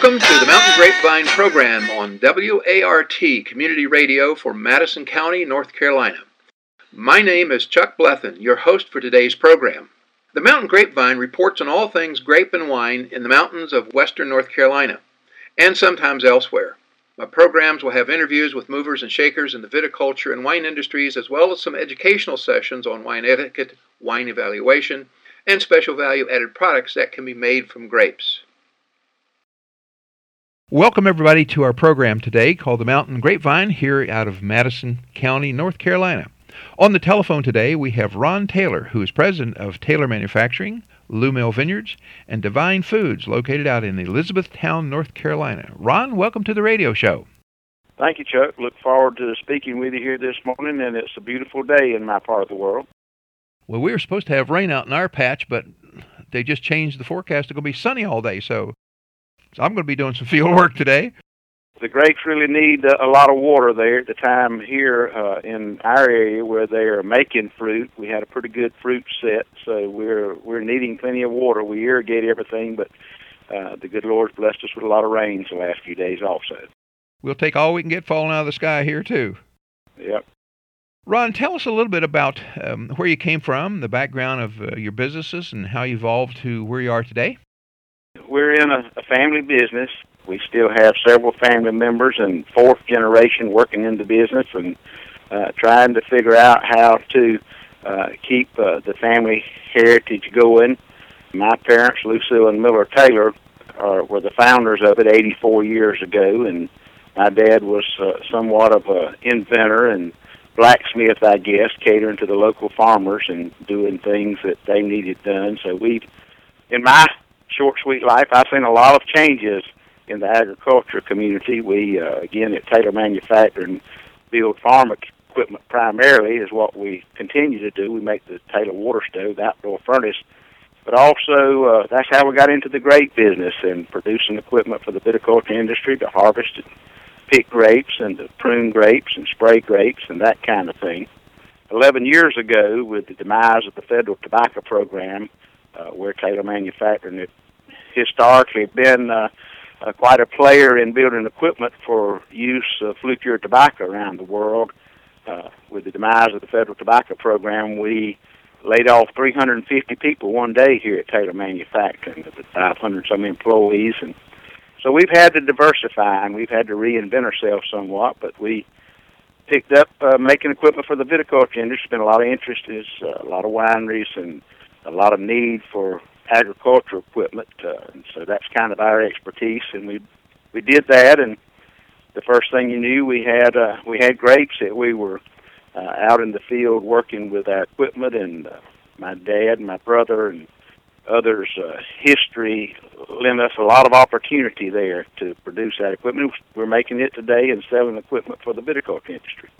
Welcome to the Mountain Grapevine program on WART Community Radio for Madison County, North Carolina. My name is Chuck Blethen, your host for today's program. The Mountain Grapevine reports on all things grape and wine in the mountains of western North Carolina, and sometimes elsewhere. My programs will have interviews with movers and shakers in the viticulture and wine industries, as well as some educational sessions on wine etiquette, wine evaluation, and special value-added products that can be made from grapes. Welcome, everybody, to our program today called the Mountain Grapevine here out of Madison County, North Carolina. On the telephone today, we have Ron Taylor, who is president of Taylor Manufacturing, Lou Mill Vineyards, and Divine Foods, located out in Elizabethtown, North Carolina. Ron, welcome to the radio show. Thank you, Chuck. Look forward to speaking with you here this morning, and it's a beautiful day in my part of the world. Well, we were supposed to have rain out in our patch, but they just changed the forecast. It's going to be sunny all day, so I'm going to be doing some field work today. The grapes really need a lot of water there at the time here in our area where they are making fruit. We had a pretty good fruit set, so we're needing plenty of water. We irrigate everything, but the good Lord's blessed us with a lot of rains the last few days also. We'll take all we can get falling out of the sky here, too. Yep. Ron, tell us a little bit about where you came from, the background of your businesses, and how you evolved to where you are today. We're in a family business. We still have several family members and fourth generation working in the business and trying to figure out how to keep the family heritage going. My parents, Lucille and Miller Taylor, were the founders of it 84 years ago, and my dad was somewhat of an inventor and blacksmith, I guess, catering to the local farmers and doing things that they needed done. So in my short, sweet life, I've seen a lot of changes in the agriculture community. We, again, at Taylor Manufacturing, build farm equipment primarily is what we continue to do. We make the Taylor water stove, the outdoor furnace, but also that's how we got into the grape business and producing equipment for the viticulture industry to harvest and pick grapes and to prune grapes and spray grapes and that kind of thing. 11 years ago, with the demise of the federal tobacco program, where Taylor Manufacturing had historically been quite a player in building equipment for use of flue-cured tobacco around the world. With the demise of the federal tobacco program, we laid off 350 people one day here at Taylor Manufacturing, with 500-some employees. And so we've had to diversify, and we've had to reinvent ourselves somewhat, but we picked up making equipment for the viticulture industry. There's been a lot of interest. There's a lot of wineries and a lot of need for agricultural equipment, and so that's kind of our expertise, and we did that, and the first thing you knew, we had grapes that we were out in the field working with our equipment, and my dad and my brother and others' history lent us a lot of opportunity there to produce that equipment. We're making it today and selling equipment for the viticulture industry.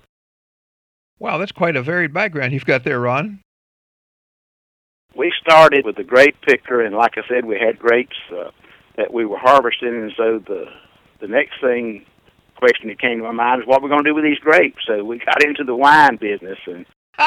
Wow, that's quite a varied background you've got there, Ron. We started with the grape picker, and like I said, we had grapes that we were harvesting, and so the next question that came to my mind is what we're going to do with these grapes. So we got into the wine business, and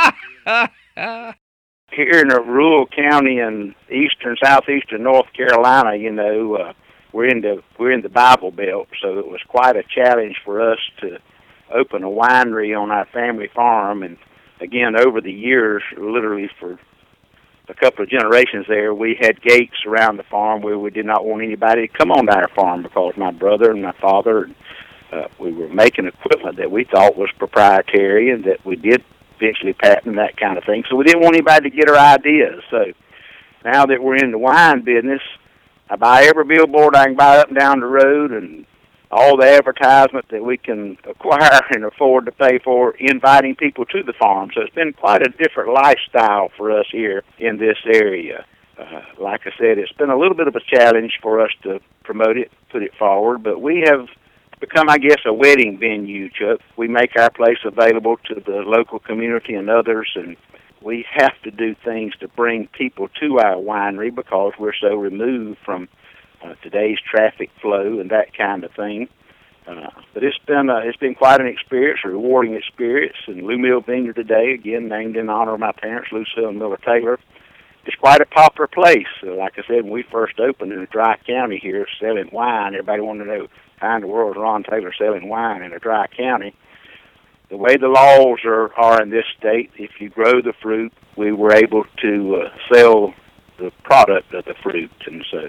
here in a rural county in southeastern North Carolina, we're in the Bible Belt, so it was quite a challenge for us to open a winery on our family farm. And again, over the years, literally for a couple of generations there, we had gates around the farm where we did not want anybody to come on to our farm because my brother and my father, we were making equipment that we thought was proprietary and that we did eventually patent, that kind of thing. So we didn't want anybody to get our ideas. So now that we're in the wine business, I buy every billboard I can buy up and down the road, and all the advertisement that we can acquire and afford to pay for, inviting people to the farm. So it's been quite a different lifestyle for us here in this area. Like I said, it's been a little bit of a challenge for us to promote it, put it forward, but we have become, I guess, a wedding venue, Chuck. We make our place available to the local community and others, and we have to do things to bring people to our winery because we're so removed from today's traffic flow and that kind of thing. But it's been quite an experience, a rewarding experience. And Lou Mill Vineyard today, again named in honor of my parents, Lucille and Miller Taylor, it's quite a popular place. So like I said, when we first opened in Dry County here selling wine, everybody wanted to know how in the world is Ron Taylor selling wine in a dry county. The way the laws are in this state, if you grow the fruit, we were able to sell the product of the fruit. And so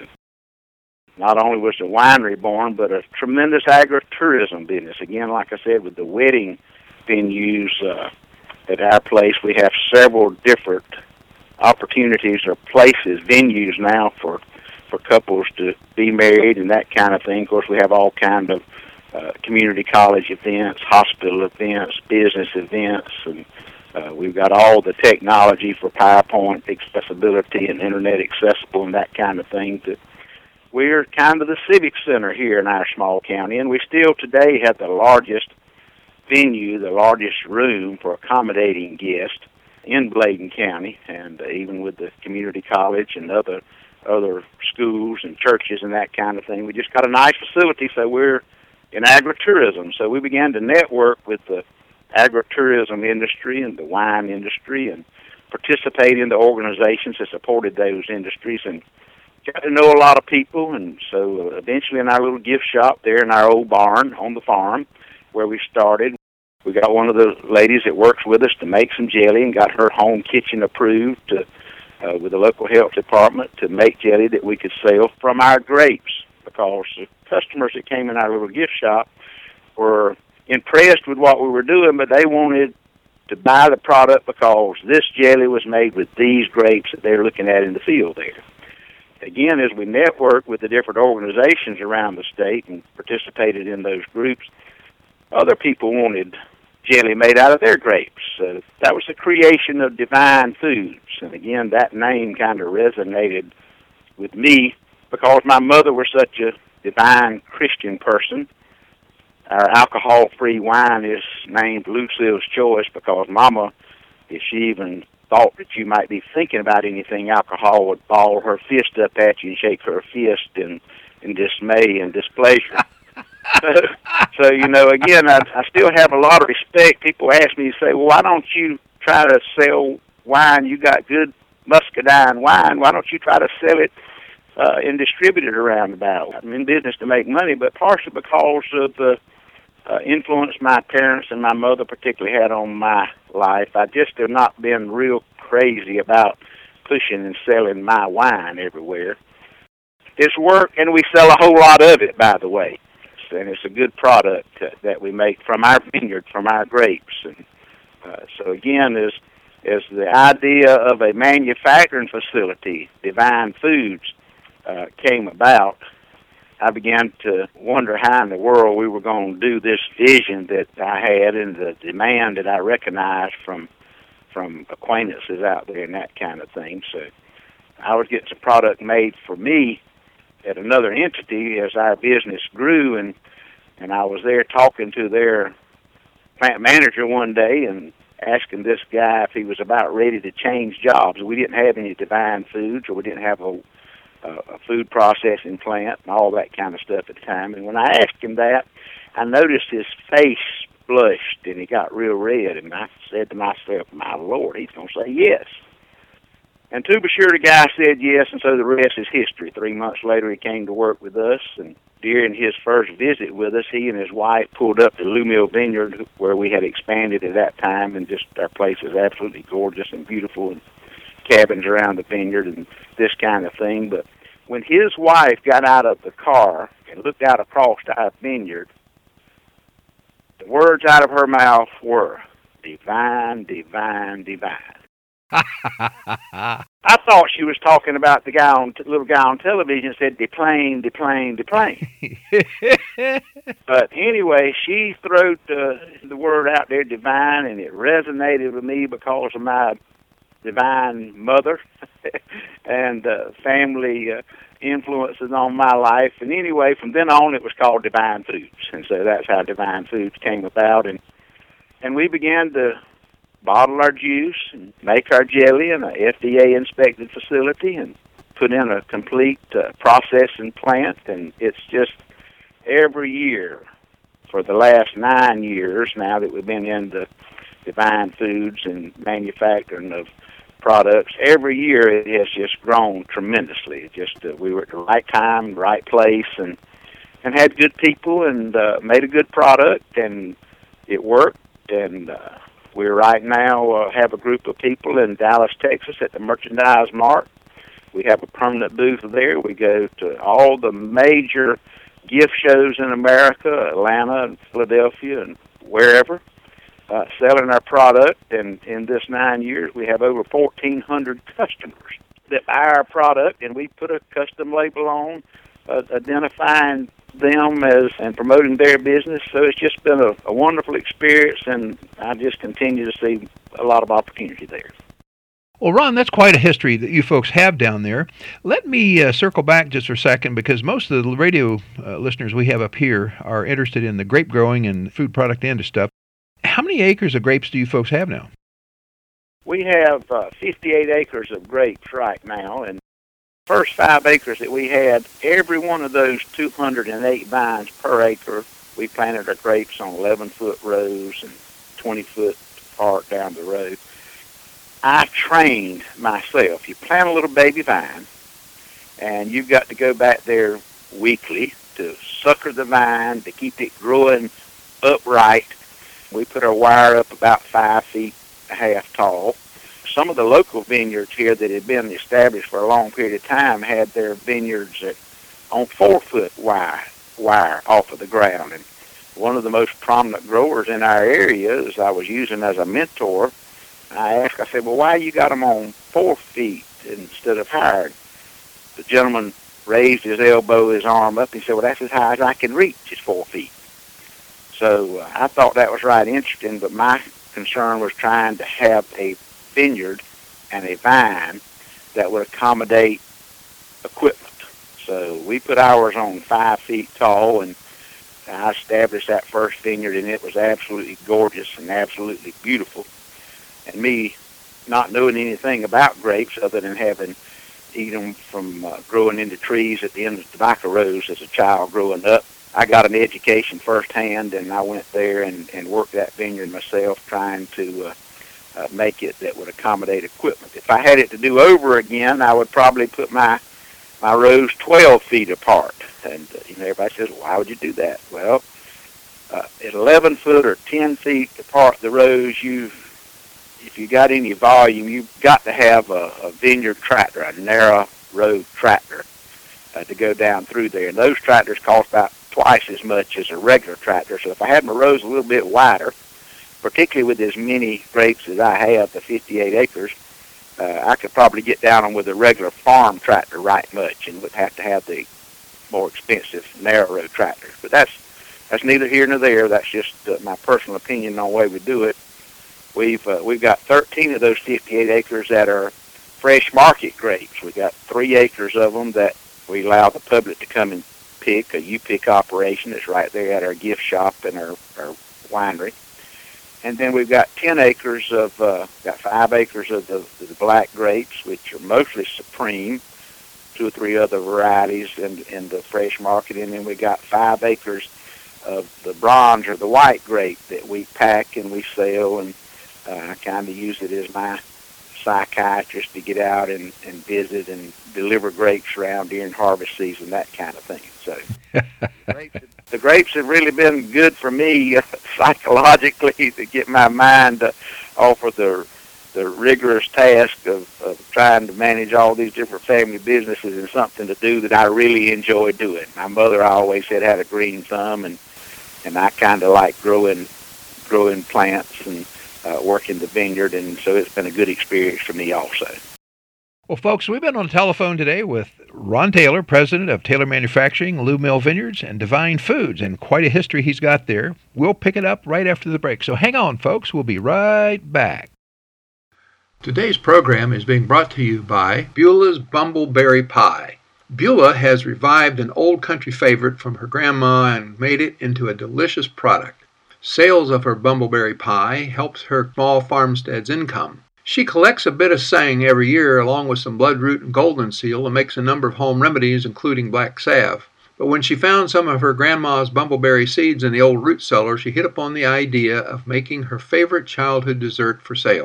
not only was the winery born, but a tremendous agritourism business. Again, like I said, with the wedding venues at our place, we have several different opportunities or places, venues now for couples to be married and that kind of thing. Of course, we have all kinds of community college events, hospital events, business events, and we've got all the technology for PowerPoint accessibility and internet accessible and that kind of thing. We're kind of the civic center here in our small county, and we still today have the largest venue, the largest room for accommodating guests in Bladen County, and even with the community college and other schools and churches and that kind of thing. We just got a nice facility, so we're in agritourism. So we began to network with the agritourism industry and the wine industry and participate in the organizations that supported those industries and got to know a lot of people. And so eventually in our little gift shop there in our old barn on the farm where we started, we got one of the ladies that works with us to make some jelly and got her home kitchen approved with the local health department to make jelly that we could sell from our grapes, because the customers that came in our little gift shop were impressed with what we were doing, but they wanted to buy the product because this jelly was made with these grapes that they're looking at in the field there. Again, as we networked with the different organizations around the state and participated in those groups, other people wanted jelly made out of their grapes. So that was the creation of Divine Foods. And again, that name kind of resonated with me because my mother was such a divine Christian person. Our alcohol-free wine is named Lucille's Choice because Mama, if she even thought that you might be thinking about anything alcohol, would ball her fist up at you and shake her fist in dismay and displeasure. So, you know, again, I still have a lot of respect. People ask me, say, well, why don't you try to sell wine? You got good muscadine wine. Why don't you try to sell it and distribute it around about? I'm in business to make money, but partially because of the influence my parents and my mother particularly had on my life, I just have not been real crazy about pushing and selling my wine everywhere. It's work, and we sell a whole lot of it, by the way. And it's a good product that we make from our vineyard, from our grapes. And so again, as the idea of a manufacturing facility, Divine Foods, came about, I began to wonder how in the world we were going to do this vision that I had and the demand that I recognized from acquaintances out there and that kind of thing. So I was getting some product made for me at another entity as our business grew, and I was there talking to their plant manager one day and asking this guy if he was about ready to change jobs. We didn't have any Divine Foods, or we didn't have a food processing plant and all that kind of stuff at the time. And when I asked him that, I noticed his face blushed and he got real red, and I said to myself, my Lord, he's going to say yes. And to be sure, the guy said yes, and so the rest is history. 3 months later, he came to work with us, and during his first visit with us, he and his wife pulled up to Lumille Vineyard, where we had expanded at that time, and just our place is absolutely gorgeous and beautiful, and cabins around the vineyard and this kind of thing. But when his wife got out of the car and looked out across our vineyard, the words out of her mouth were, divine, divine, divine. I thought she was talking about the little guy on television said, deplane, deplane, deplane. But anyway, she threw the word out there, divine, and it resonated with me because of my divine mother and family influences on my life. And anyway, from then on, it was called Divine Foods. And so that's how Divine Foods came about. And we began to bottle our juice and make our jelly in an FDA-inspected facility and put in a complete processing plant. And it's just every year for the last 9 years now that we've been into Divine Foods and manufacturing of products. Every year it has just grown tremendously. We were at the right time, right place, and had good people, and made a good product, and it worked. And we right now have a group of people in Dallas, Texas at the Merchandise Mart. We have a permanent booth there. We go to all the major gift shows in America, Atlanta and Philadelphia and wherever, selling our product. And in this 9 years, we have over 1,400 customers that buy our product, and we put a custom label on identifying them as and promoting their business. So it's just been a wonderful experience, and I just continue to see a lot of opportunity there. Well, Ron, that's quite a history that you folks have down there. Let me circle back just for a second, because most of the radio listeners we have up here are interested in the grape growing and food product end of stuff. How many acres of grapes do you folks have now? We have 58 acres of grapes right now, and first 5 acres that we had, every one of those 208 vines per acre, we planted our grapes on 11-foot rows and 20-foot apart down the road. I trained myself. You plant a little baby vine, and you've got to go back there weekly to sucker the vine, to keep it growing upright. We put our wire up about 5 feet and a half tall. Some of the local vineyards here that had been established for a long period of time had their vineyards on 4-foot wire off of the ground. And one of the most prominent growers in our area, as I was using as a mentor, I said, well, why you got them on 4 feet instead of higher? The gentleman raised his elbow, his arm up, and he said, well, that's as high as I can reach, is 4 feet. So I thought that was right interesting, but my concern was trying to have a vineyard and a vine that would accommodate equipment. So we put ours on 5 feet tall, and I established that first vineyard, and it was absolutely gorgeous and absolutely beautiful. And me not knowing anything about grapes other than having eaten them from growing into trees at the end of tobacco rows as a child growing up, I got an education firsthand, and I went there and worked that vineyard myself, trying to make it that would accommodate equipment. If I had it to do over again, I would probably put my rows 12 feet apart. And everybody says, why would you do that? Well, at 11 foot or 10 feet apart the rows, if you got any volume, you've got to have a vineyard tractor, a narrow road tractor, to go down through there. And those tractors cost about twice as much as a regular tractor. So if I had my rows a little bit wider, particularly with as many grapes as I have, the 58 acres, I could probably get down them with a regular farm tractor right much, and would have to have the more expensive narrow road tractor. But that's neither here nor there. That's just my personal opinion on the way we do it. We've got 13 of those 58 acres that are fresh market grapes. We got 3 acres of them that we allow the public to come and pick, a U-Pick operation that's right there at our gift shop and our winery. And then we've got 10 acres of, got 5 acres of the black grapes, which are mostly Supreme, 2 or 3 other varieties in the fresh market. And then we got 5 acres of the bronze or the white grape that we pack and we sell, and I kind of use it as my psychiatrist to get out and visit and deliver grapes around during harvest season, that kind of thing. So the grapes have really been good for me psychologically to get my mind off of the rigorous task of trying to manage all these different family businesses, and something to do that I really enjoy doing. My mother always said had a green thumb, and I kind of like growing plants and working the vineyard, and so it's been a good experience for me also. Well, folks, we've been on the telephone today with Ron Taylor, president of Taylor Manufacturing, Lou Mill Vineyards, and Divine Foods, and quite a history he's got there. We'll pick it up right after the break, so hang on, folks. We'll be right back. Today's program is being brought to you by Beulah's Bumbleberry Pie. Beulah has revived an old country favorite from her grandma and made it into a delicious product. Sales of her bumbleberry pie helps her small farmstead's income. She collects a bit of sang every year along with some bloodroot and golden seal, and makes a number of home remedies including black salve. But when she found some of her grandma's bumbleberry seeds in the old root cellar, she hit upon the idea of making her favorite childhood dessert for sale.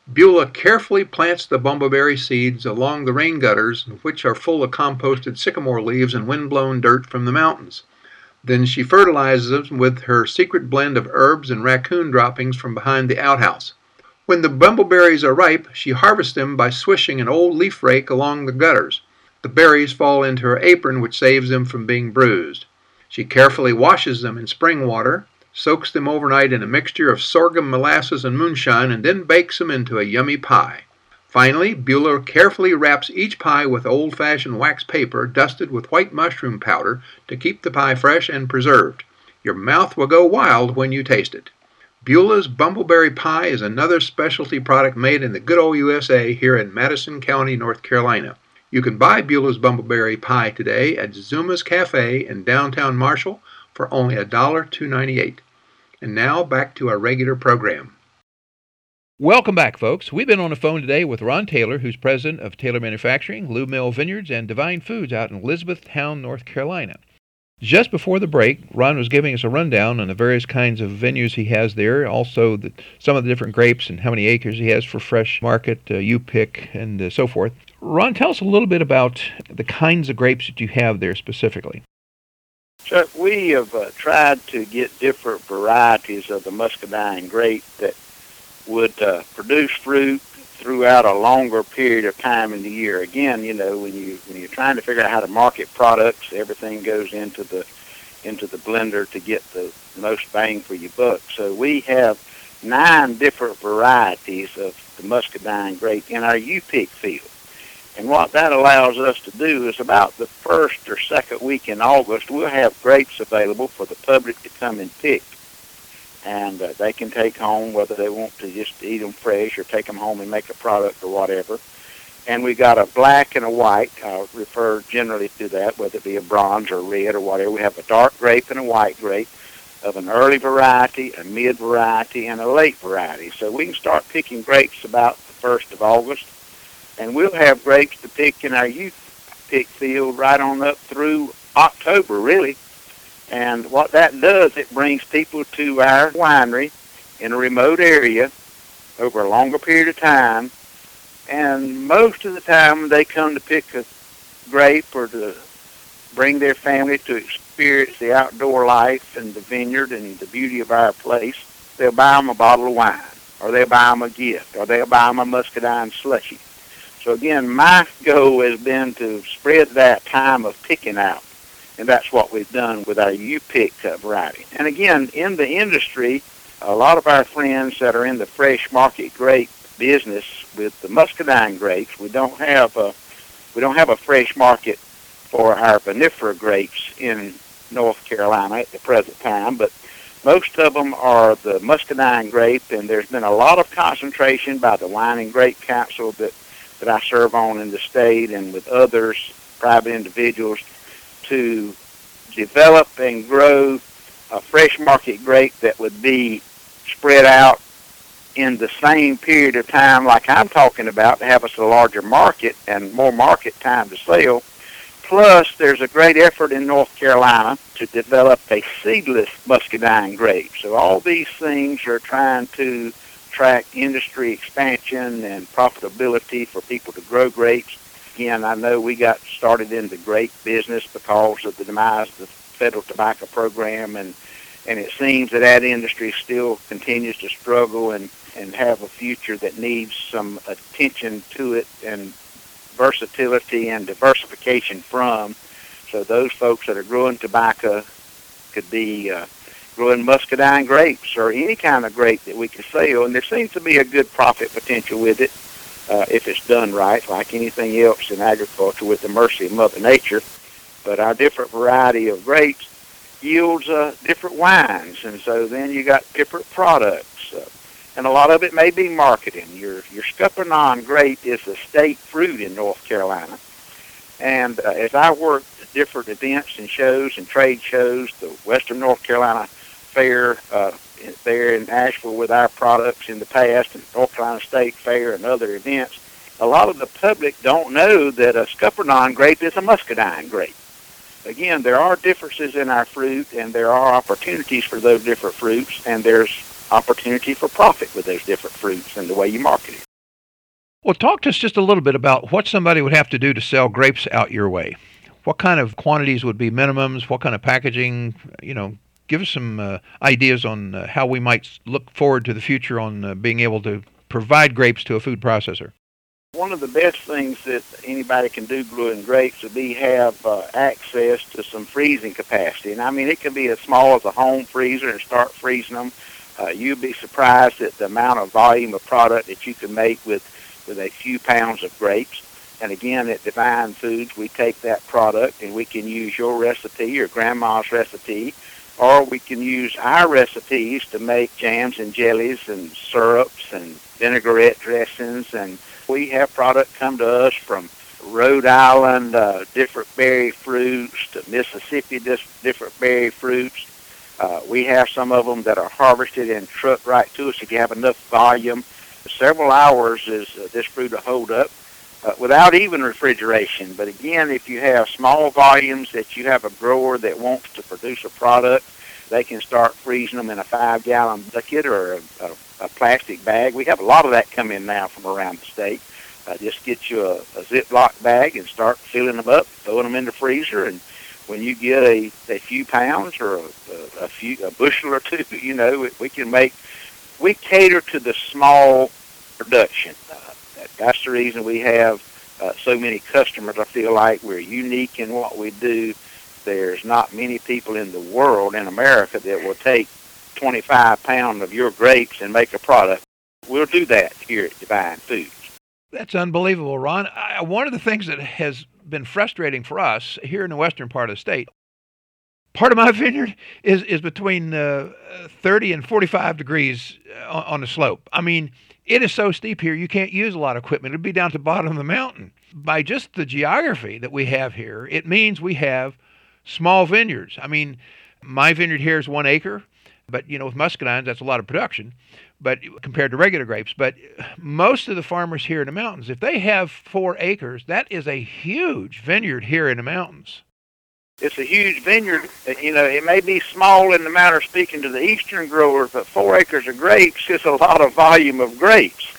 Beulah carefully plants the bumbleberry seeds along the rain gutters, which are full of composted sycamore leaves and wind-blown dirt from the mountains. Then she fertilizes them with her secret blend of herbs and raccoon droppings from behind the outhouse. When the bumbleberries are ripe, she harvests them by swishing an old leaf rake along the gutters. The berries fall into her apron, which saves them from being bruised. She carefully washes them in spring water, soaks them overnight in a mixture of sorghum, molasses, and moonshine, and then bakes them into a yummy pie. Finally, Beulah carefully wraps each pie with old-fashioned wax paper dusted with white mushroom powder to keep the pie fresh and preserved. Your mouth will go wild when you taste it. Beulah's Bumbleberry Pie is another specialty product made in the good old USA here in Madison County, North Carolina. You can buy Beulah's Bumbleberry Pie today at Zuma's Cafe in downtown Marshall for only $1.298. And now back to our regular program. Welcome back, folks. We've been on the phone today with Ron Taylor, who's president of Taylor Manufacturing, Lou Mill Vineyards, and Divine Foods out in Elizabethtown, North Carolina. Just before the break, Ron was giving us a rundown on the various kinds of venues he has there, also some of the different grapes and how many acres he has for fresh market, U-pick, and so forth. Ron, tell us a little bit about the kinds of grapes that you have there specifically. Chuck, we have tried to get different varieties of the muscadine grape that would produce fruit throughout a longer period of time in the year. Again, you know, when you're trying to figure out how to market products, everything goes into the blender to get the most bang for your buck. So we have 9 different varieties of the muscadine grape in our U-pick field. And what that allows us to do is about the first or second week in August, we'll have grapes available for the public to come and pick. And they can take home, whether they want to just eat them fresh or take them home and make a product or whatever. And we got a black and a white. I'll refer generally to that, whether it be a bronze or red or whatever. We have a dark grape and a white grape of an early variety, a mid variety, and a late variety. So we can start picking grapes about the 1st of August. And we'll have grapes to pick in our U-pick field right on up through October, really. And what that does, it brings people to our winery in a remote area over a longer period of time. And most of the time they come to pick a grape or to bring their family to experience the outdoor life and the vineyard and the beauty of our place. They'll buy them a bottle of wine, or they'll buy them a gift, or they'll buy them a muscadine slushy. So again, my goal has been to spread that time of picking out. And that's what we've done with our U-pick variety. And again, in the industry, a lot of our friends that are in the fresh market grape business with the muscadine grapes, we don't have a fresh market for our vinifera grapes in North Carolina at the present time. But most of them are the muscadine grape, and there's been a lot of concentration by the Wine and Grape Council that I serve on in the state and with others, private individuals, to develop and grow a fresh market grape that would be spread out in the same period of time like I'm talking about to have us a larger market and more market time to sell. Plus, there's a great effort in North Carolina to develop a seedless muscadine grape. So all these things are trying to track industry expansion and profitability for people to grow grapes. Again, I know we got started in the grape business because of the demise of the federal tobacco program, and it seems that industry still continues to struggle and have a future that needs some attention to it and versatility and diversification from. So those folks that are growing tobacco could be growing muscadine grapes or any kind of grape that we can sell, and there seems to be a good profit potential with it. If it's done right, like anything else in agriculture with the mercy of Mother Nature. But our different variety of grapes yields different wines, and so then you got different products. And a lot of it may be marketing. Your Scuppernong grape is a state fruit in North Carolina. And as I worked at different events and shows and trade shows, the Western North Carolina Fair, there in Asheville with our products in the past, and North Carolina State Fair and other events, a lot of the public don't know that a Scuppernong grape is a muscadine grape. Again, there are differences in our fruit, and there are opportunities for those different fruits, and there's opportunity for profit with those different fruits and the way you market it. Well, talk to us just a little bit about what somebody would have to do to sell grapes out your way. What kind of quantities would be minimums? What kind of packaging? Give us some ideas on how we might look forward to the future on being able to provide grapes to a food processor. One of the best things that anybody can do growing grapes would be have access to some freezing capacity. And I mean, it can be as small as a home freezer and start freezing them. You'd be surprised at the amount of volume of product that you can make with a few pounds of grapes. And again, at Divine Foods, we take that product and we can use your recipe or grandma's recipe, or we can use our recipes to make jams and jellies and syrups and vinaigrette dressings. And we have product come to us from Rhode Island, different berry fruits, to Mississippi, different berry fruits. We have some of them that are harvested and trucked right to us. If you have enough volume, several hours is this fruit will hold up without even refrigeration. But again, if you have small volumes that you have a grower that wants to produce a product, they can start freezing them in a 5-gallon bucket or a plastic bag. We have a lot of that come in now from around the state. Just get you a Ziploc bag and start filling them up, throwing them in the freezer, and when you get a few pounds or a bushel or two, we cater to the small production. That's the reason we have so many customers. I feel like we're unique in what we do. There's not many people in the world, in America, that will take 25 pounds of your grapes and make a product. We'll do that here at Divine Foods. That's unbelievable, Ron. One of the things that has been frustrating for us here in the western part of the state, part of my vineyard is between 30 and 45 degrees on the slope. I mean, it is so steep here, you can't use a lot of equipment. It'd be down to the bottom of the mountain. By just the geography that we have here, it means we have small vineyards. I mean, my vineyard here is 1 acre, but, with muscadines, that's a lot of production, but compared to regular grapes. But most of the farmers here in the mountains, if they have 4 acres, that is a huge vineyard here in the mountains. It's a huge vineyard. It may be small in the manner of speaking to the eastern growers, but 4 acres of grapes is a lot of volume of grapes.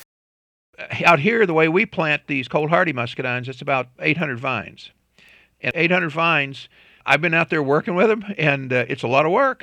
Out here, the way we plant these cold hardy muscadines, it's about 800 vines. And 800 vines, I've been out there working with them, and it's a lot of work.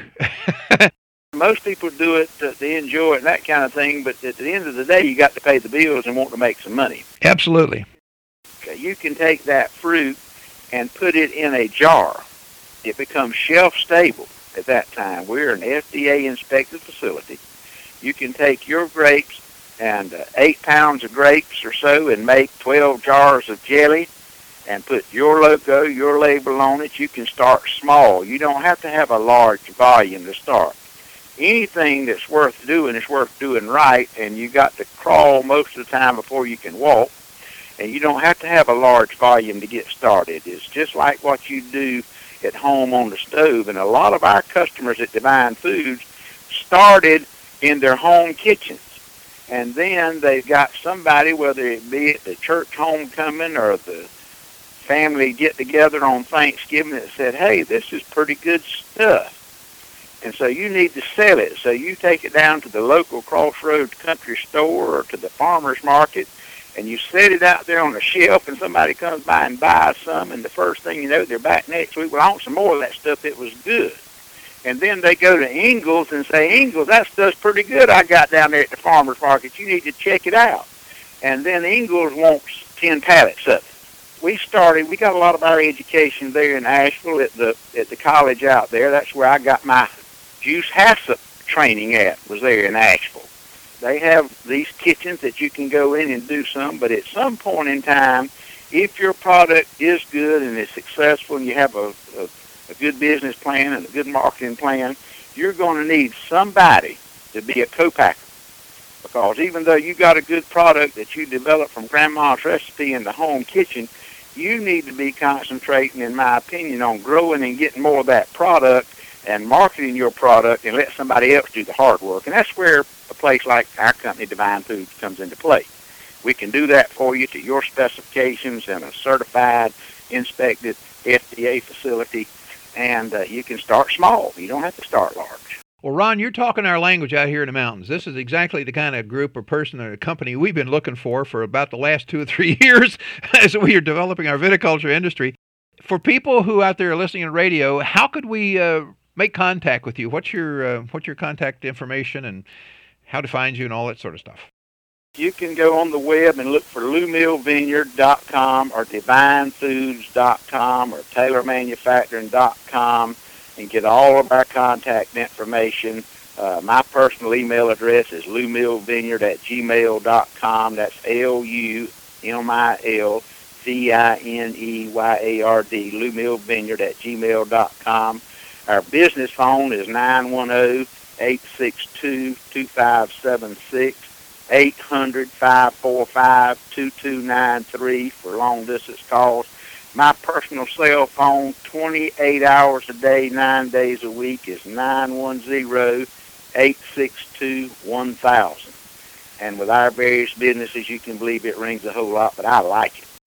Most people do it to enjoy it and that kind of thing, but at the end of the day, you got to pay the bills and want to make some money. Absolutely. Okay, you can take that fruit and put it in a jar. It becomes shelf-stable at that time. We're an FDA-inspected facility. You can take your grapes and 8 pounds of grapes or so and make 12 jars of jelly and put your logo, your label on it. You can start small. You don't have to have a large volume to start. Anything that's worth doing is worth doing right, and you got to crawl most of the time before you can walk. And you don't have to have a large volume to get started. It's just like what you do at home on the stove. And a lot of our customers at Divine Foods started in their home kitchens. And then they've got somebody, whether it be at the church homecoming or the family get-together on Thanksgiving, that said, hey, this is pretty good stuff. And so you need to sell it. So you take it down to the local Crossroads country store or to the farmer's market, and you set it out there on the shelf, and somebody comes by and buys some, and the first thing you know, they're back next week. Well, I want some more of that stuff. It was good. And then they go to Ingles and say, Ingles, that stuff's pretty good I got down there at the farmer's market. You need to check it out. And then Ingles wants 10 pallets of it. We got a lot of our education there in Asheville at the college out there. That's where I got my juice HACCP training at, was there in Asheville. They have these kitchens that you can go in and do some, but at some point in time, if your product is good and is successful and you have a good business plan and a good marketing plan, you're going to need somebody to be a co-packer. Because even though you got a good product that you developed from grandma's recipe in the home kitchen, you need to be concentrating, in my opinion, on growing and getting more of that product and marketing your product and let somebody else do the hard work. And that's where a place like our company, Divine Foods, comes into play. We can do that for you to your specifications in a certified, inspected FDA facility, and you can start small. You don't have to start large. Well, Ron, you're talking our language out here in the mountains. This is exactly the kind of group or person or company we've been looking for about the last 2 or 3 years as we are developing our viticulture industry. For people who out there are listening on radio, how could we make contact with you? What's your contact information and how to find you and all that sort of stuff? You can go on the web and look for LouMilleVineyard.com or DivineFoods.com or TaylorManufacturing.com and get all of our contact information. My personal email address is LouMilleVineyard@gmail.com. That's LUMILVINEYARD, LouMilleVineyard@gmail.com. Our business phone is 910-862-2576. 800-545-2293 for long-distance calls. My personal cell phone, 28 hours a day, 9 days a week, is 910-862-1000. And with our various businesses, you can believe it rings a whole lot, but I like it.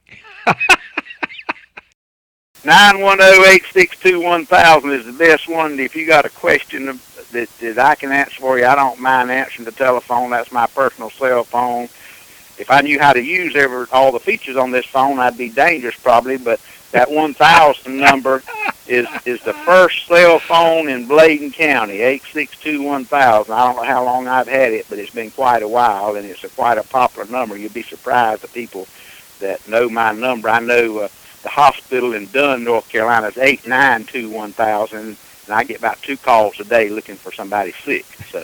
910-862-1000 is the best one. If you got a question that I can answer for you, I don't mind answering the telephone. That's my personal cell phone. If I knew how to use all the features on this phone, I'd be dangerous probably, but that 1000 number is the first cell phone in Bladen County, 862-1000. I don't know how long I've had it, but it's been quite a while, and it's quite a popular number. You'd be surprised the people that know my number. I know the hospital in Dunn, North Carolina is 892-1000, and I get about 2 calls a day looking for somebody sick. So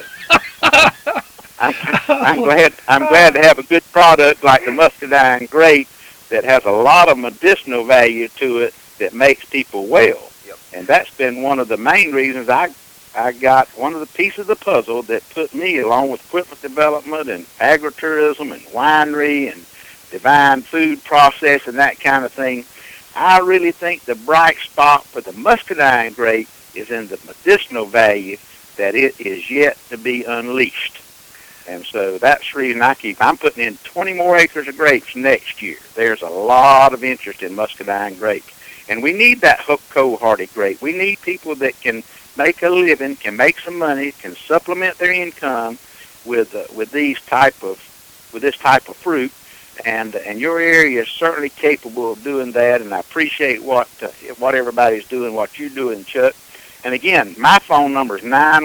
I'm glad to have a good product like the Muscadine Grape that has a lot of medicinal value to it that makes people well. Yep. And that's been one of the main reasons I got one of the pieces of the puzzle that put me, along with equipment development and agritourism and winery and Divine Food Process and that kind of thing. I really think the bright spot for the Muscadine Grape is in the medicinal value that it is yet to be unleashed. And so that's the reason I'm putting in 20 more acres of grapes next year. There's a lot of interest in Muscadine grapes. And we need that cold-hearted grape. We need people that can make a living, can make some money, can supplement their income with this type of fruit. And your area is certainly capable of doing that, and I appreciate what everybody's doing, what you're doing, Chuck. And again, my phone number is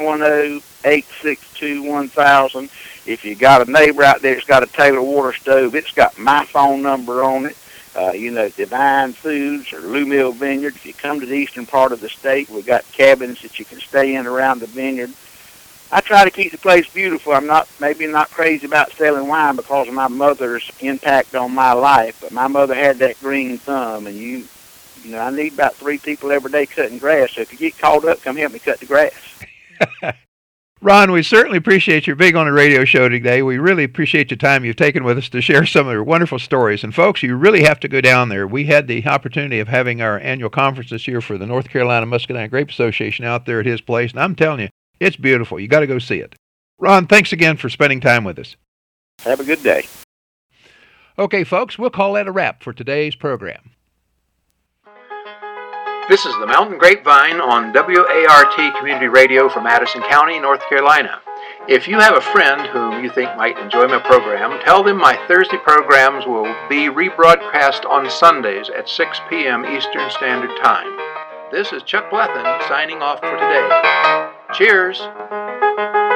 910-862-1000. If you got a neighbor out there that's got a Taylor water stove, it's got my phone number on it. Divine Foods or Lou Mill Vineyard. If you come to the eastern part of the state, we've got cabins that you can stay in around the vineyard. I try to keep the place beautiful. I'm maybe not crazy about selling wine because of my mother's impact on my life, but my mother had that green thumb, and I need about 3 people every day cutting grass. So if you get called up, come help me cut the grass. Ron, we certainly appreciate you being on the radio show today. We really appreciate your time you've taken with us to share some of your wonderful stories. And folks, you really have to go down there. We had the opportunity of having our annual conference this year for the North Carolina Muscadine Grape Association out there at his place, and I'm telling you, it's beautiful. You got to go see it. Ron, thanks again for spending time with us. Have a good day. Okay, folks, we'll call that a wrap for today's program. This is the Mountain Grapevine on WART Community Radio for Madison County, North Carolina. If you have a friend whom you think might enjoy my program, tell them my Thursday programs will be rebroadcast on Sundays at 6 p.m. Eastern Standard Time. This is Chuck Blethen signing off for today. Cheers!